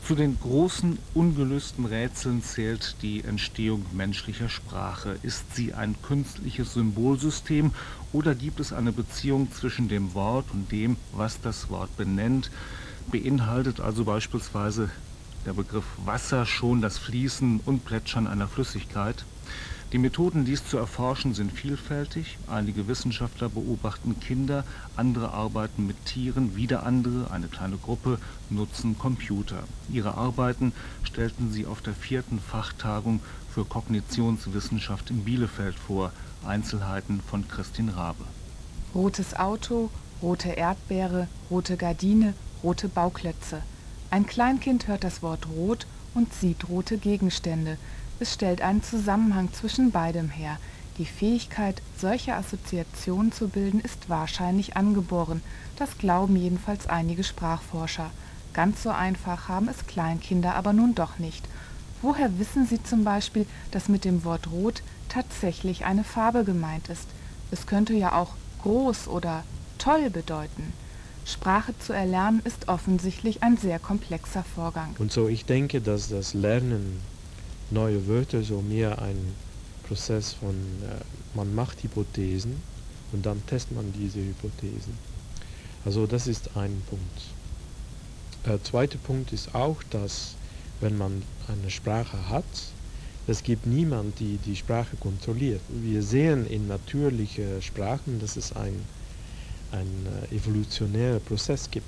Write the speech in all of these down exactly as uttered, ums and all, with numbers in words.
Zu den großen ungelösten Rätseln zählt die Entstehung menschlicher Sprache. Ist sie ein künstliches Symbolsystem oder gibt es eine Beziehung zwischen dem Wort und dem, was das Wort benennt? Beinhaltet also beispielsweise der Begriff Wasser schon das Fließen und Plätschern einer Flüssigkeit? Die Methoden, dies zu erforschen, sind vielfältig. Einige Wissenschaftler beobachten Kinder, andere arbeiten mit Tieren, wieder andere, eine kleine Gruppe, nutzen Computer. Ihre Arbeiten stellten sie auf der vierten Fachtagung für Kognitionswissenschaft in Bielefeld vor. Einzelheiten von Christin Rabe. Rotes Auto, rote Erdbeere, rote Gardine, rote Bauklötze. Ein Kleinkind hört das Wort rot und sieht rote Gegenstände. Es stellt einen Zusammenhang zwischen beidem her. Die Fähigkeit, solche Assoziationen zu bilden, ist wahrscheinlich angeboren. Das glauben jedenfalls einige Sprachforscher. Ganz so einfach haben es Kleinkinder aber nun doch nicht. Woher wissen sie zum Beispiel, dass mit dem Wort rot tatsächlich eine Farbe gemeint ist? Es könnte ja auch groß oder toll bedeuten. Sprache zu erlernen ist offensichtlich ein sehr komplexer Vorgang. Und so, ich denke, dass das Lernen neue Wörter so mehr ein Prozess von, äh, man macht Hypothesen und dann testet man diese Hypothesen. Also das ist ein Punkt. Der zweite Punkt ist auch, dass wenn man eine Sprache hat, es gibt niemanden, der die Sprache kontrolliert. Wir sehen in natürlichen Sprachen, dass es ein, ein äh, evolutionärer Prozess gibt,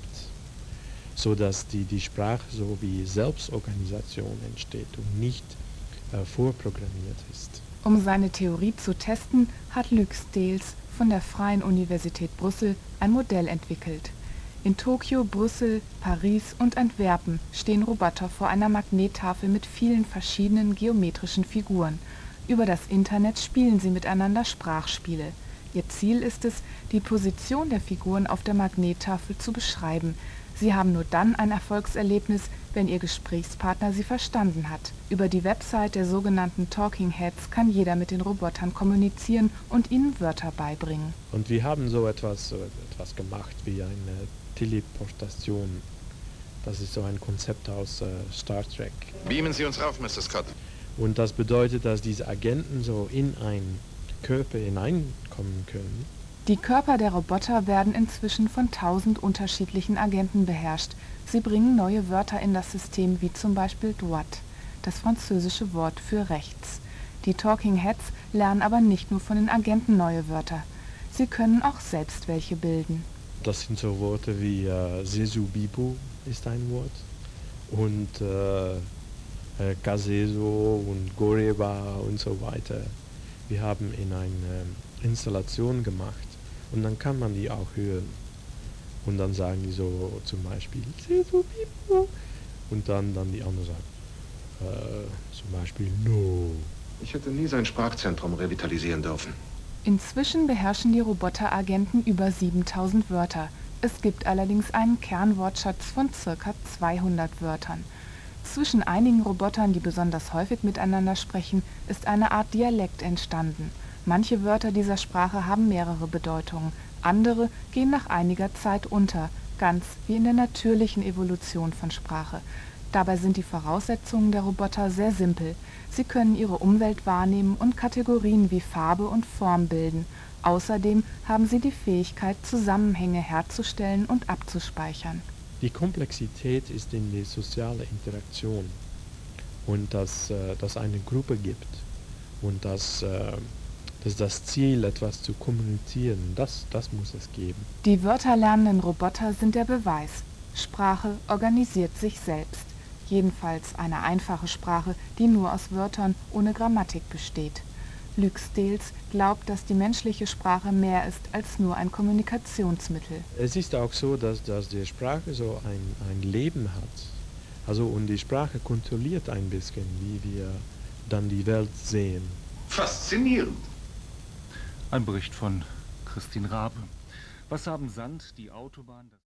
sodass die, die Sprache so wie Selbstorganisation entsteht und nicht äh, vorprogrammiert ist. Um seine Theorie zu testen, hat Luc Steels von der Freien Universität Brüssel ein Modell entwickelt. In Tokio, Brüssel, Paris und Antwerpen stehen Roboter vor einer Magnettafel mit vielen verschiedenen geometrischen Figuren. Über das Internet spielen sie miteinander Sprachspiele. Ihr Ziel ist es, die Position der Figuren auf der Magnettafel zu beschreiben. Sie haben nur dann ein Erfolgserlebnis, wenn Ihr Gesprächspartner sie verstanden hat. Über die Website der sogenannten Talking Heads kann jeder mit den Robotern kommunizieren und ihnen Wörter beibringen. Und wir haben so etwas, so etwas gemacht wie eine Teleportation. Das ist so ein Konzept aus äh, Star Trek. Beamen Sie uns rauf, Mister Scott. Und das bedeutet, dass diese Agenten so in einen Körper hineinkommen können. Die Körper der Roboter werden inzwischen von tausend unterschiedlichen Agenten beherrscht. Sie bringen neue Wörter in das System, wie zum Beispiel droite, das französische Wort für rechts. Die Talking Heads lernen aber nicht nur von den Agenten neue Wörter. Sie können auch selbst welche bilden. Das sind so Worte wie äh, Sesu Bibu ist ein Wort und äh, äh, Kaseso und Goreba und so weiter. Wir haben in eine Installation gemacht und dann kann man die auch hören. Und dann sagen die so zum Beispiel Sesu Bibu und dann, dann die anderen sagen äh, zum Beispiel No. Ich hätte nie sein Sprachzentrum revitalisieren dürfen. Inzwischen beherrschen die Roboteragenten über siebentausend Wörter. Es gibt allerdings einen Kernwortschatz von ca. zweihundert Wörtern. Zwischen einigen Robotern, die besonders häufig miteinander sprechen, ist eine Art Dialekt entstanden. Manche Wörter dieser Sprache haben mehrere Bedeutungen, andere gehen nach einiger Zeit unter, ganz wie in der natürlichen Evolution von Sprache. Dabei sind die Voraussetzungen der Roboter sehr simpel. Sie können ihre Umwelt wahrnehmen und Kategorien wie Farbe und Form bilden. Außerdem haben sie die Fähigkeit, Zusammenhänge herzustellen und abzuspeichern. Die Komplexität ist in der sozialen Interaktion und dass äh, es eine Gruppe gibt und dass, äh, dass das Ziel, etwas zu kommunizieren, das, das muss es geben. Die wörterlernenden Roboter sind der Beweis. Sprache organisiert sich selbst. Jedenfalls eine einfache Sprache, die nur aus Wörtern ohne Grammatik besteht. Luc Steels glaubt, dass die menschliche Sprache mehr ist als nur ein Kommunikationsmittel. Es ist auch so, dass, dass die Sprache so ein, ein Leben hat. Also und die Sprache kontrolliert ein bisschen, wie wir dann die Welt sehen. Faszinierend. Ein Bericht von Christin Rabe. Wasser am Sand, die Autobahn...